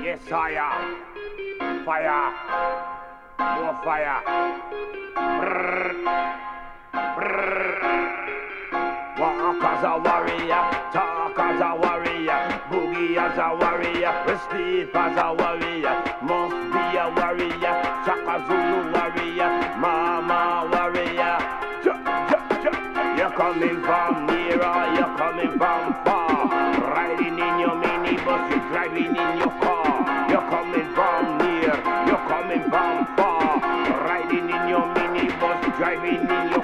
Yes, fire. Fire. More fire. Brrr. Brrr. Walk as a warrior, talk as a warrior, boogie as a warrior, sleep as a warrior, must be a warrior, Shaka Zulu warrior, Mama warrior. You're coming from near or you're coming from far, riding in your minibus, you're driving in your car. You're coming from near, you're coming from far, riding in your minibus, driving in your